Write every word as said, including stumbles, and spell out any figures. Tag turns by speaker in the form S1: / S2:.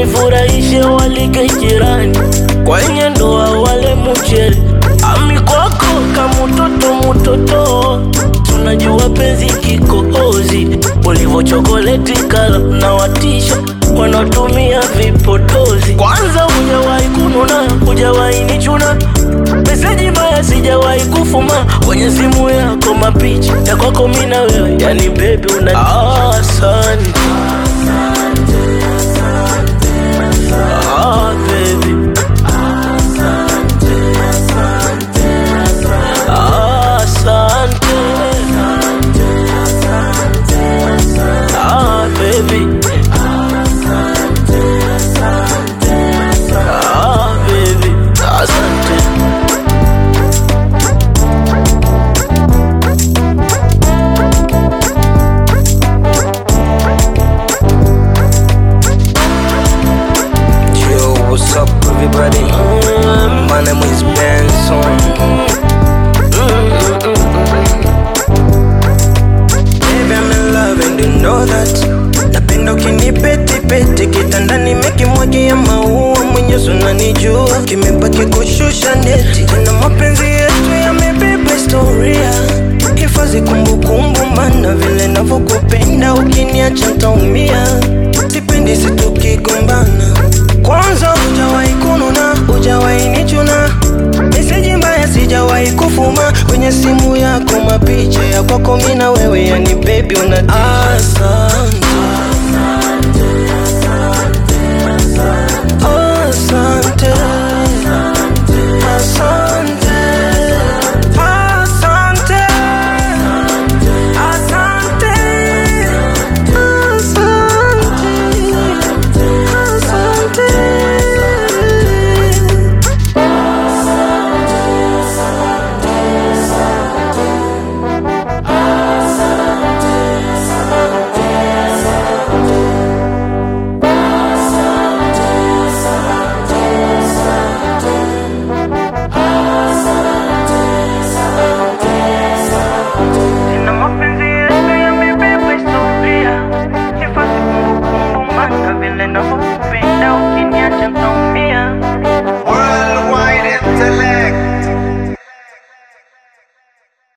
S1: unifurahishe walike jirani, kwenye ndoa wale mchele. Ami kwako kama mtoto mtoto, tunajua penzi kikohozi, ulivo chokoleti kala na watisha wanatumia vipotozi. Kwanza hujawahi kununa, hujawahi nichuna, meseji mbaya sijawahi kufuma, kwenye simu yako mapicha ya kwako mimi na wewe, yani baby una ah, asante. Ah baby, ah asante. Ah baby, ah baby, asante.
S2: Yo, what's up everybody? Mm-hmm. My name is Benson. Mm-hmm. Baby, I'm in love and you know that. Napenda ukinipeti peti kitandani mekimwagia maua, mwenyewe unanijua kimebaki kushusha neti. Tena mapenzi yetu yamebeba historia, hifadhi kumbukumbu, maana vile navyokupenda ukiniacha nitaumia. Sipendi situkigombana, kwanza hujawahi kununa, hujawahi nichuna, meseji mbaya sijawahi kufuma, kwenye simu yako mapicha ya kwako mimi na wewe, yani baby una asante.